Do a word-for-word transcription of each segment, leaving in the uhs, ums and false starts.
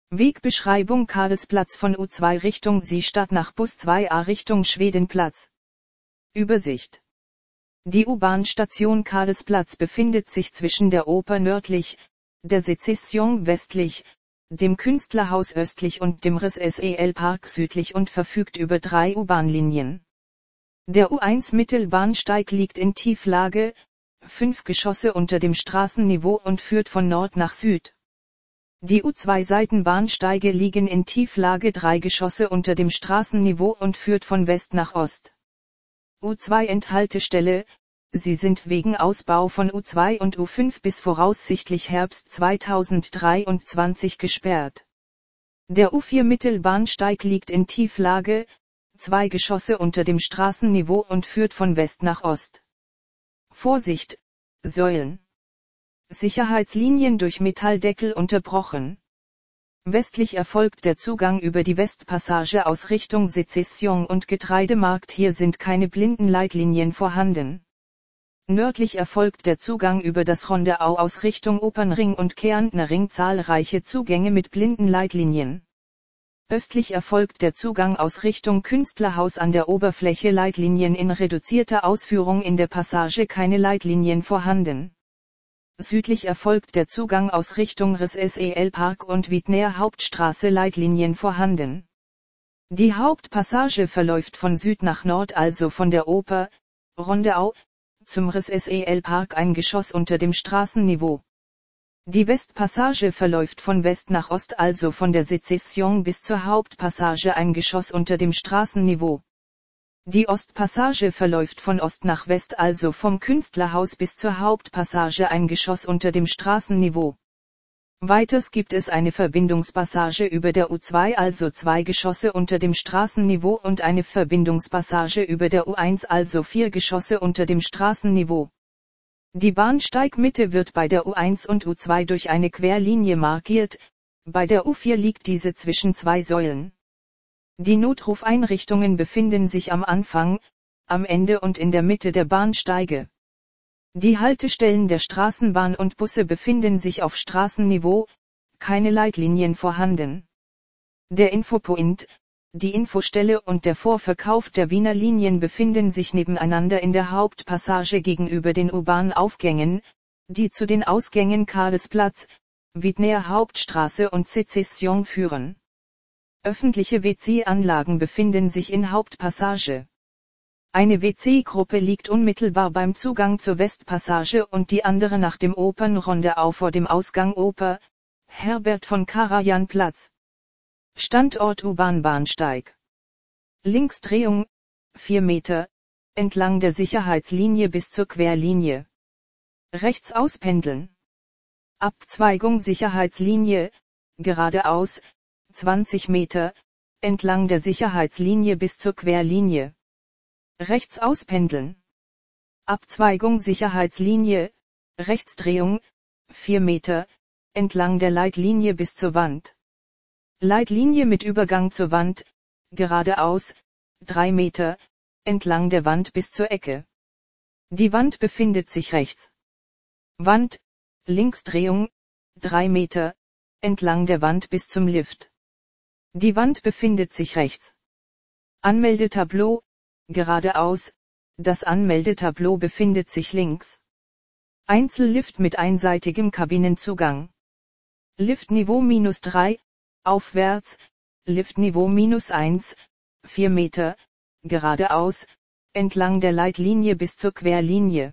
Wegbeschreibung Karlsplatz von U zwei Richtung Seestadt nach Bus zwei a Richtung Schwedenplatz. Übersicht. Die U-Bahn-Station Karlsplatz befindet sich zwischen der Oper nördlich, der Sezession westlich, dem Künstlerhaus östlich und dem R S E L-Park südlich und verfügt über drei U-Bahn-Linien. Der U eins Mittelbahnsteig liegt in Tieflage, fünf Geschosse unter dem Straßenniveau und führt von Nord nach Süd. Die U zwei Seitenbahnsteige liegen in Tieflage drei Geschosse unter dem Straßenniveau und führt von West nach Ost. U zwei Endhaltestelle, sie sind wegen Ausbau von U zwei und U fünf bis voraussichtlich Herbst zweitausenddreiundzwanzig gesperrt. Der U vier Mittelbahnsteig liegt in Tieflage, zwei Geschosse unter dem Straßenniveau und führt von West nach Ost. Vorsicht, Säulen. Sicherheitslinien durch Metalldeckel unterbrochen. Westlich erfolgt der Zugang über die Westpassage aus Richtung Sezession und Getreidemarkt, hier sind keine Blindenleitlinien vorhanden. Nördlich erfolgt der Zugang über das Rondeau aus Richtung Opernring und Kärntner Ring, zahlreiche Zugänge mit Blindenleitlinien. Östlich erfolgt der Zugang aus Richtung Künstlerhaus an der Oberfläche, Leitlinien in reduzierter Ausführung, in der Passage keine Leitlinien vorhanden. Südlich erfolgt der Zugang aus Richtung R S E L-Park und Wiedner Hauptstraße, Leitlinien vorhanden. Die Hauptpassage verläuft von Süd nach Nord, also von der Oper, Rondeau, zum R S E L-Park, ein Geschoss unter dem Straßenniveau. Die Westpassage verläuft von West nach Ost, also von der Sezession bis zur Hauptpassage, ein Geschoss unter dem Straßenniveau. Die Ostpassage verläuft von Ost nach West, also vom Künstlerhaus bis zur Hauptpassage, ein Geschoss unter dem Straßenniveau. Weiters gibt es eine Verbindungspassage über der U zwei, also zwei Geschosse unter dem Straßenniveau, und eine Verbindungspassage über der U eins, also vier Geschosse unter dem Straßenniveau. Die Bahnsteigmitte wird bei der U eins und U zwei durch eine Querlinie markiert, bei der U vier liegt diese zwischen zwei Säulen. Die Notrufeinrichtungen befinden sich am Anfang, am Ende und in der Mitte der Bahnsteige. Die Haltestellen der Straßenbahn und Busse befinden sich auf Straßenniveau, keine Leitlinien vorhanden. Der Infopoint, die Infostelle und der Vorverkauf der Wiener Linien befinden sich nebeneinander in der Hauptpassage gegenüber den U-Bahn-Aufgängen, die zu den Ausgängen Karlsplatz, Wiedner Hauptstraße und Sezession führen. Öffentliche W C-Anlagen befinden sich in Hauptpassage. Eine W C-Gruppe liegt unmittelbar beim Zugang zur Westpassage und die andere nach dem Opernrondeau vor dem Ausgang Oper, Herbert von Karajan Platz. Standort U-Bahn-Bahnsteig. Linksdrehung, vier Meter, entlang der Sicherheitslinie bis zur Querlinie. Rechts auspendeln. Abzweigung Sicherheitslinie, geradeaus, zwanzig Meter, entlang der Sicherheitslinie bis zur Querlinie. Rechts auspendeln. Abzweigung Sicherheitslinie, Rechtsdrehung, vier Meter, entlang der Leitlinie bis zur Wand. Leitlinie mit Übergang zur Wand, geradeaus, drei Meter, entlang der Wand bis zur Ecke. Die Wand befindet sich rechts. Wand, Linksdrehung, drei Meter, entlang der Wand bis zum Lift. Die Wand befindet sich rechts. Anmeldetableau, geradeaus, das Anmeldetableau befindet sich links. Einzellift mit einseitigem Kabinenzugang. Liftniveau minus drei, aufwärts, Liftniveau minus eins, vier Meter, geradeaus, entlang der Leitlinie bis zur Querlinie.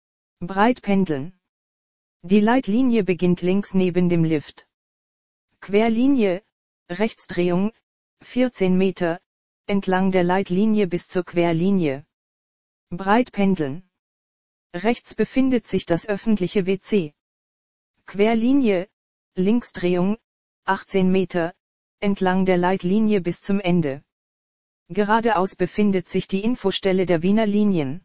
Breit pendeln. Die Leitlinie beginnt links neben dem Lift. Querlinie, Rechtsdrehung, vierzehn Meter, entlang der Leitlinie bis zur Querlinie. Breit pendeln. Rechts befindet sich das öffentliche W C. Querlinie, Linksdrehung, achtzehn Meter, entlang der Leitlinie bis zum Ende. Geradeaus befindet sich die Infostelle der Wiener Linien.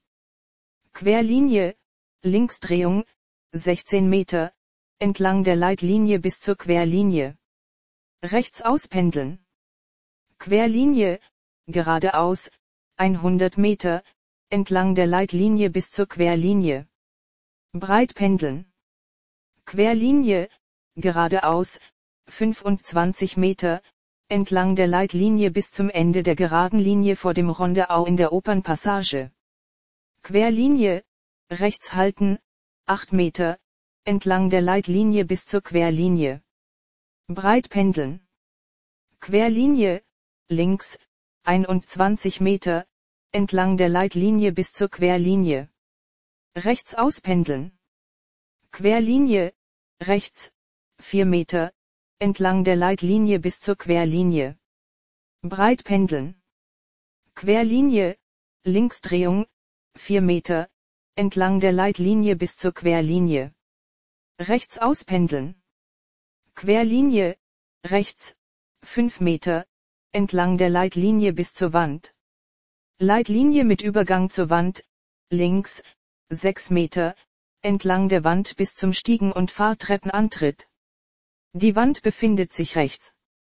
Querlinie, Linksdrehung, sechzehn Meter, entlang der Leitlinie bis zur Querlinie. Rechts auspendeln. Querlinie, geradeaus, hundert Meter, entlang der Leitlinie bis zur Querlinie. Breit pendeln. Querlinie, geradeaus, fünfundzwanzig Meter, entlang der Leitlinie bis zum Ende der geraden Linie vor dem Rondeau in der Opernpassage. Querlinie, rechts halten, acht Meter, entlang der Leitlinie bis zur Querlinie. Breit pendeln. Querlinie, links, einundzwanzig Meter, entlang der Leitlinie bis zur Querlinie. Rechts auspendeln. Querlinie, rechts, vier Meter, entlang der Leitlinie bis zur Querlinie. Breit pendeln. Querlinie, Linksdrehung, vier Meter, entlang der Leitlinie bis zur Querlinie. Rechts auspendeln. Querlinie, rechts, fünf Meter, entlang der Leitlinie bis zur Wand. Leitlinie mit Übergang zur Wand, links, sechs Meter, entlang der Wand bis zum Stiegen- und Fahrtreppenantritt. Die Wand befindet sich rechts.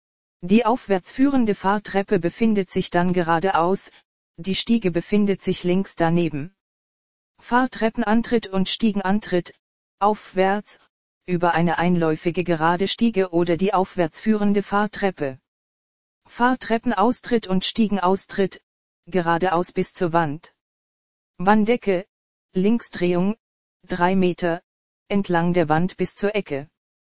Die aufwärts führende Fahrtreppe befindet sich dann geradeaus, die Stiege befindet sich links daneben. Fahrtreppenantritt und Stiegenantritt, aufwärts, über eine einläufige gerade Stiege oder die aufwärts führende Fahrtreppe. Fahrtreppenaustritt und Stiegenaustritt, geradeaus bis zur Wand. Wanddecke, Linksdrehung, drei Meter, entlang der Wand bis zur Ecke.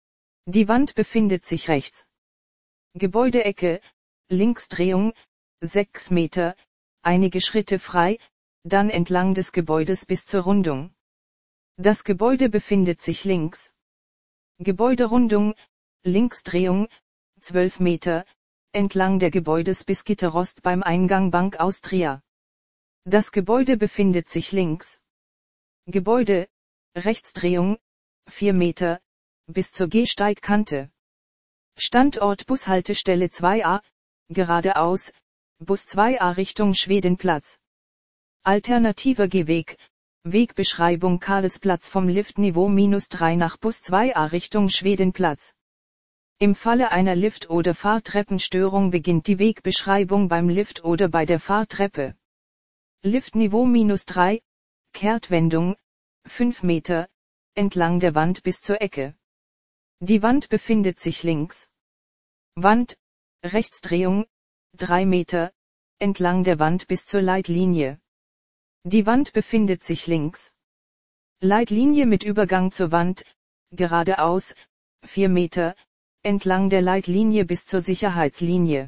Die Wand befindet sich rechts. Gebäudeecke, Linksdrehung, sechs Meter, einige Schritte frei, dann entlang des Gebäudes bis zur Rundung. Das Gebäude befindet sich links. Gebäuderundung, Linksdrehung, zwölf Meter, entlang der Gebäudes bis Gitterrost beim Eingang Bank Austria. Das Gebäude befindet sich links. Gebäude, Rechtsdrehung, vier Meter, bis zur Gehsteigkante. Standort Bushaltestelle zwei a, geradeaus, Bus zwei a Richtung Schwedenplatz. Alternativer Gehweg, Wegbeschreibung Karlsplatz vom Liftniveau minus drei nach Bus zwei a Richtung Schwedenplatz. Im Falle einer Lift- oder Fahrtreppenstörung beginnt die Wegbeschreibung beim Lift oder bei der Fahrtreppe. Liftniveau minus drei, Kehrtwendung, fünf Meter, entlang der Wand bis zur Ecke. Die Wand befindet sich links. Wand, Rechtsdrehung, drei Meter, entlang der Wand bis zur Leitlinie. Die Wand befindet sich links. Leitlinie mit Übergang zur Wand, geradeaus, vier Meter, entlang der Leitlinie bis zur Sicherheitslinie.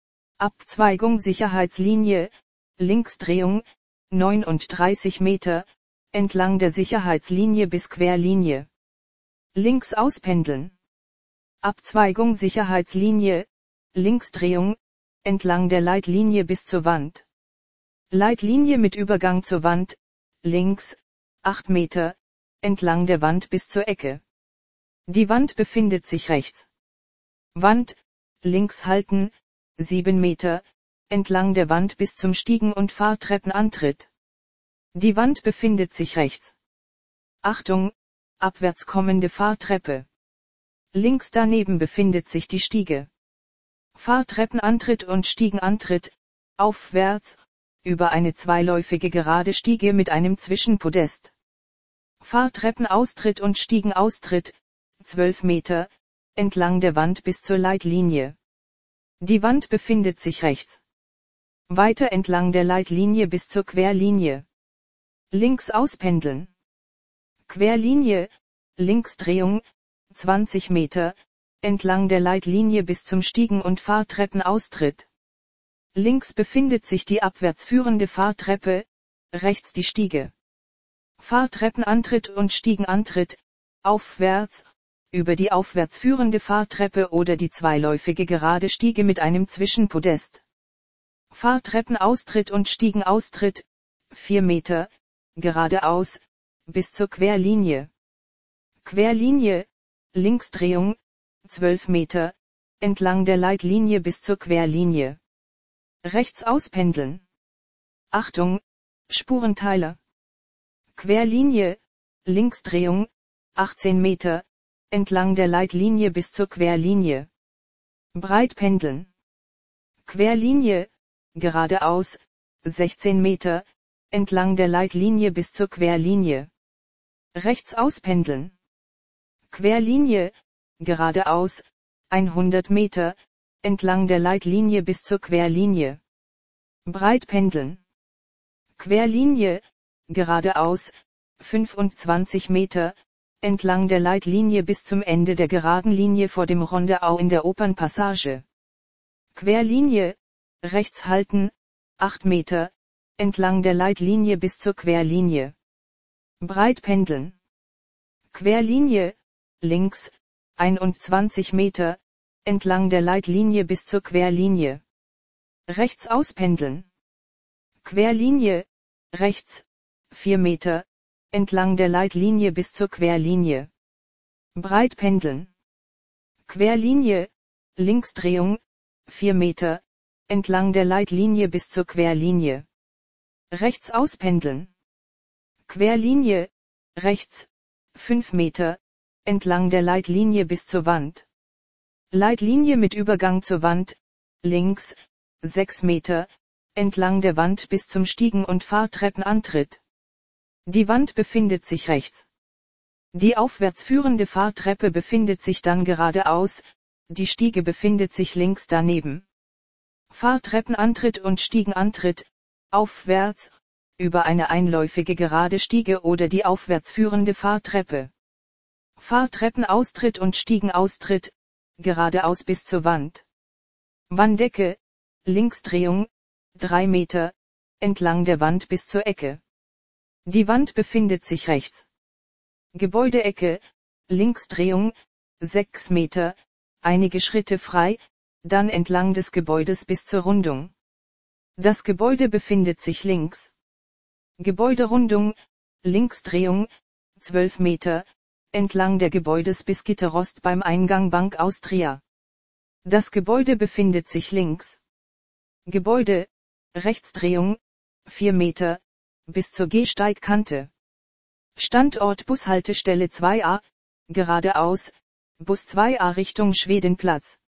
Abzweigung Sicherheitslinie, Linksdrehung, neununddreißig Meter, entlang der Sicherheitslinie bis Querlinie. Links auspendeln. Abzweigung Sicherheitslinie, Linksdrehung, entlang der Leitlinie bis zur Wand. Leitlinie mit Übergang zur Wand, links, acht Meter, entlang der Wand bis zur Ecke. Die Wand befindet sich rechts. Wand, links halten, sieben Meter, entlang der Wand bis zum Stiegen- und Fahrtreppenantritt. Die Wand befindet sich rechts. Achtung, abwärts kommende Fahrtreppe. Links daneben befindet sich die Stiege. Fahrtreppenantritt und Stiegenantritt, aufwärts, über eine zweiläufige gerade Stiege mit einem Zwischenpodest. Fahrtreppenaustritt und Stiegenaustritt, zwölf Meter, entlang der Wand bis zur Leitlinie. Die Wand befindet sich rechts. Weiter entlang der Leitlinie bis zur Querlinie. Links auspendeln. Querlinie, Linksdrehung, zwanzig Meter, entlang der Leitlinie bis zum Stiegen- und Fahrtreppenaustritt. Links befindet sich die abwärts führende Fahrtreppe, rechts die Stiege. Fahrtreppenantritt und Stiegenantritt, aufwärts, über die aufwärts führende Fahrtreppe oder die zweiläufige gerade Stiege mit einem Zwischenpodest. Fahrtreppenaustritt und Stiegenaustritt, vier Meter, geradeaus, bis zur Querlinie. Querlinie, Linksdrehung, zwölf Meter, entlang der Leitlinie bis zur Querlinie. Rechts auspendeln. Achtung, Spurenteiler. Querlinie, Linksdrehung, achtzehn Meter, entlang der Leitlinie bis zur Querlinie. Breit pendeln. Querlinie, geradeaus, sechzehn Meter, entlang der Leitlinie bis zur Querlinie. Rechts auspendeln. Querlinie, geradeaus, hundert Meter, entlang der Leitlinie bis zur Querlinie. Breit pendeln. Querlinie, geradeaus, fünfundzwanzig Meter, entlang der Leitlinie bis zum Ende der geraden Linie vor dem Rondeau in der Opernpassage. Querlinie, rechts halten, acht Meter, entlang der Leitlinie bis zur Querlinie. Breit pendeln. Querlinie, links, einundzwanzig Meter, entlang der Leitlinie bis zur Querlinie. Rechts auspendeln. Querlinie, rechts, vier Meter, entlang der Leitlinie bis zur Querlinie. Breit pendeln. Querlinie, Linksdrehung, vier Meter, entlang der Leitlinie bis zur Querlinie. Rechts auspendeln. Querlinie, rechts, fünf Meter, entlang der Leitlinie bis zur Wand. Leitlinie mit Übergang zur Wand, links, sechs Meter, entlang der Wand bis zum Stiegen- und Fahrtreppenantritt. Die Wand befindet sich rechts. Die aufwärts führende Fahrtreppe befindet sich dann geradeaus, die Stiege befindet sich links daneben. Fahrtreppenantritt und Stiegenantritt, aufwärts, über eine einläufige gerade Stiege oder die aufwärts führende Fahrtreppe. Fahrtreppenaustritt und Stiegenaustritt, geradeaus bis zur Wand. Wanddecke, Linksdrehung, drei Meter, entlang der Wand bis zur Ecke. Die Wand befindet sich rechts. Gebäudeecke, Linksdrehung, sechs Meter, einige Schritte frei, dann entlang des Gebäudes bis zur Rundung. Das Gebäude befindet sich links. Gebäuderundung, Linksdrehung, zwölf Meter, entlang der Gebäudes bis Gitterrost beim Eingang Bank Austria. Das Gebäude befindet sich links. Gebäude, Rechtsdrehung, vier Meter, bis zur Gehsteigkante. Standort Bushaltestelle zwei a, geradeaus, Bus zwei a Richtung Schwedenplatz.